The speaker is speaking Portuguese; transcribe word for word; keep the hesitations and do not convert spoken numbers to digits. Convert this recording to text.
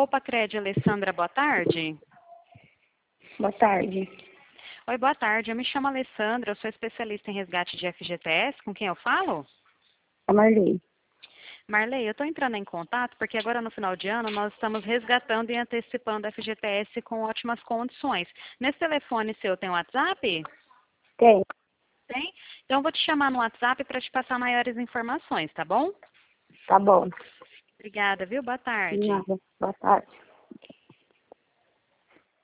Opa, Cred, Alessandra, boa tarde. Boa tarde. Oi, boa tarde. Eu me chamo Alessandra, eu sou especialista em resgate de F G T S. Com quem eu falo? A Marley. Marley, eu estou entrando em contato porque agora no final de ano nós estamos resgatando e antecipando a F G T S com ótimas condições. Nesse telefone seu tem WhatsApp? Tem. Tem? Então eu vou te chamar no WhatsApp para te passar maiores informações, tá bom? Tá bom. Obrigada, viu? Boa tarde. De nada. Boa tarde.